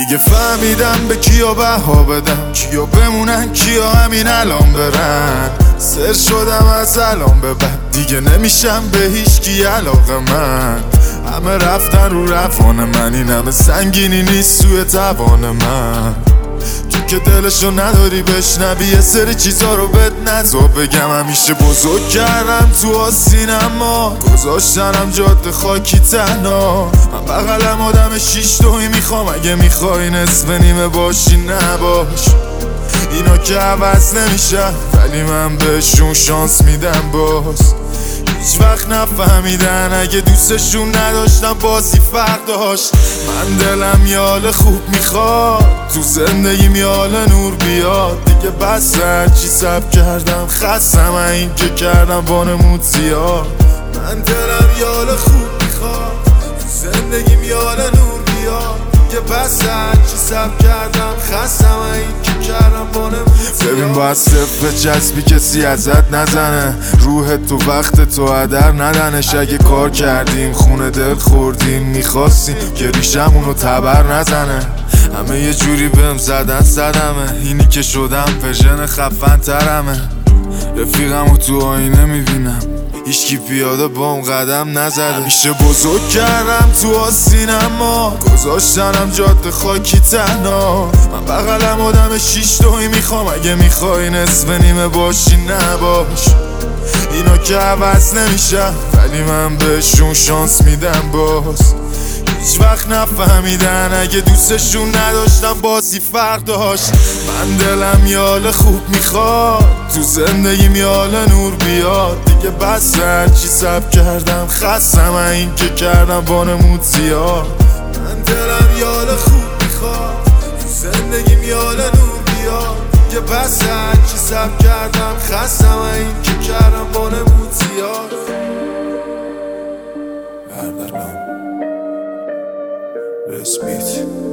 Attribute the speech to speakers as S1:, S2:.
S1: دیگه فهمیدم به کیا بها بدم، کیا بمونن کیا همین الان برن. سر شدم از الان به بعد دیگه نمیشم به هیچ کی علاقه من. همه رفتن رو روان من، این همه سنگینی نیست سوی توان من. تو که دلشو نداری بشنوی یه سری چیزا رو بهت نذار بگم. همیشه بزرگ کردم تو آسینما، گذاشتنم جاده خاکی تنها. من بغلم آدم 6 تویی میخوام، اگه میخوای نصف نیمه باشی نباش. اینا که عوض نمیشن ولی من بهشون شانس میدم باز. هیچ وقت نفهمیدن اگه دوستشون نداشتم بازی فرق داشت. من دلم یه حال خوب میخواد، تو زندگیم یه حال نور بیاد. دیگه بس هرچی سب کردم خستم این که کردم بانمود زیاد. من دلم یه حال خوب میخواد، تو زندگیم یه حال نور بیاد. دیگه بس هرچی سب کردم خستم این که کردم بانمود زیاد. ببین باید صفر جذبی کسی ازت نزنه، روح تو وقت تو هدر ندنش. اگه کار کردیم خونه دل خوردیم میخواستیم که ریشمونو تبر نزنه. همه یه جوری بهم زدن صدمه، اینی که شدم پژن خفن ترمه. رفیقمو تو آینه میبینم هیچکی پیاده بام قدم نزده. همیشه بزرگ کردم تو آسینما، گذاشتنم جاده خاکی تنها. من بغلم آدم 6 تویی میخوام، اگه میخوای نصف نیمه باشی نباش. اینا که عوض نمیشن ولی من بهشون شانس میدم باز. هیچ وقت نفهمیدن اگه دوستشون نداشتم بازی فرق داشت. من دلم یه حال خوب میخواد، تو زندگیم یه حال نور بیاد. دیگه بس هرچی سب کردم خستم این که کردم بانمود زیاد. من دلم یه حال خوب میخواد، تو زندگیم یه حال نور بیاد. دیگه بس هرچی سب کردم خستم این که کردم بانمود زیاد. Respite.